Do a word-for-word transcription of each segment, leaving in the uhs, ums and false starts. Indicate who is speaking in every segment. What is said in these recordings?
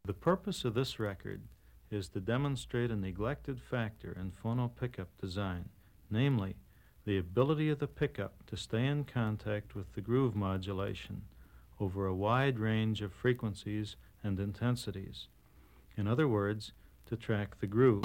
Speaker 1: The purpose of this record is to demonstrate a neglected factor in phono pickup design, namely, the ability of the pickup to stay in contact with the groove modulation over a wide range of frequencies and intensities. In other words, to track the groove.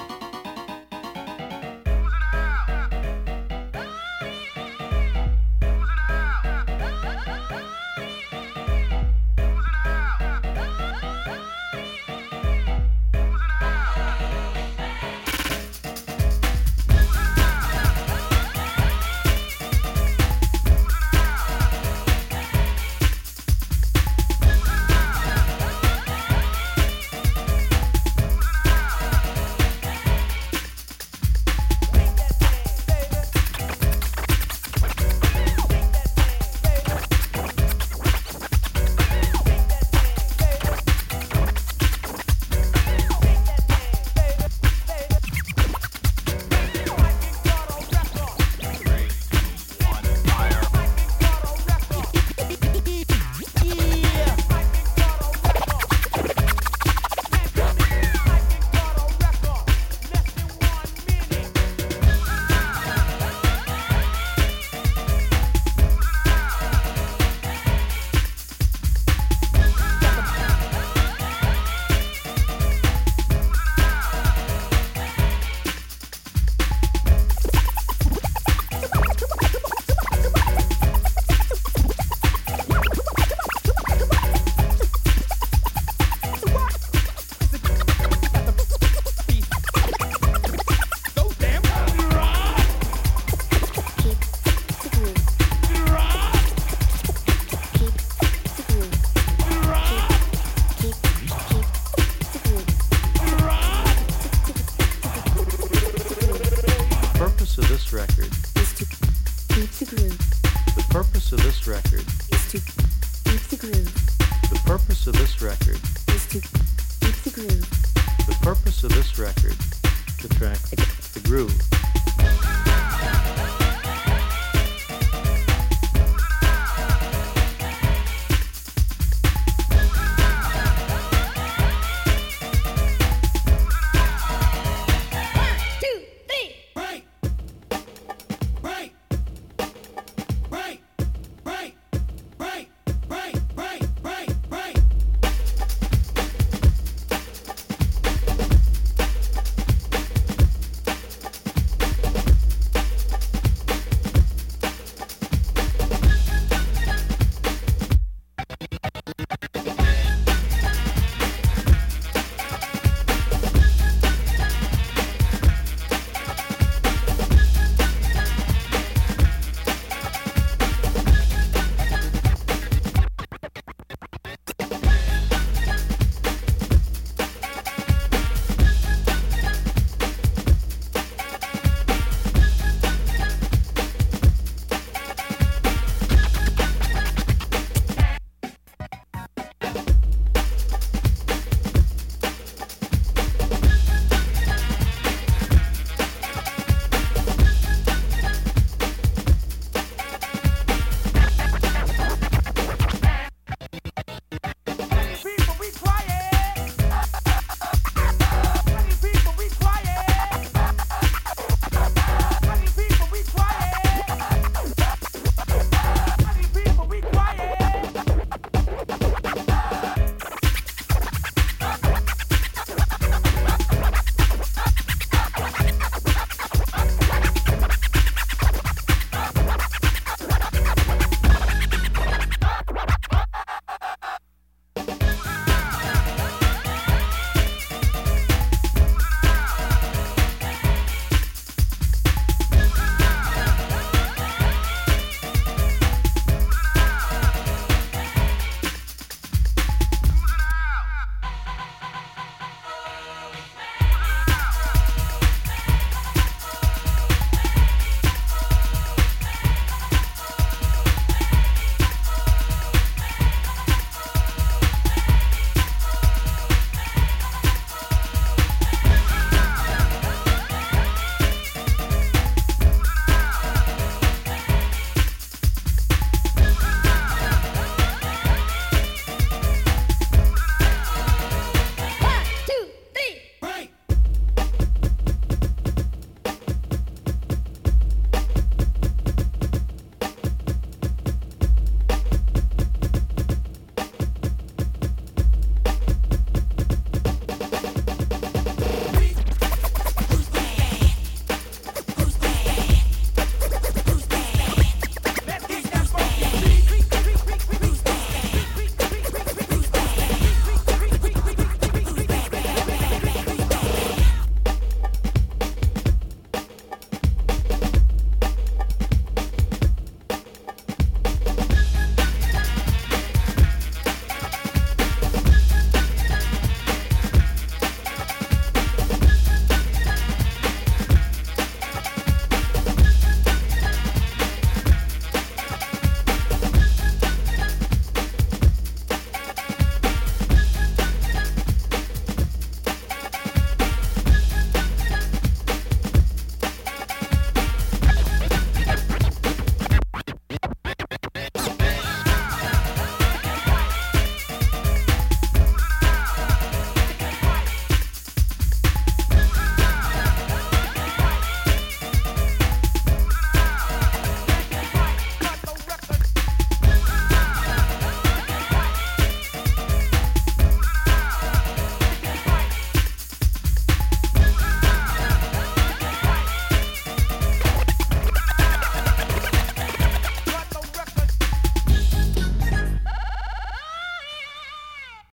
Speaker 1: The purpose of this record is to keep the groove. The purpose of this record is to keep the groove. The purpose of this record, to track the groove.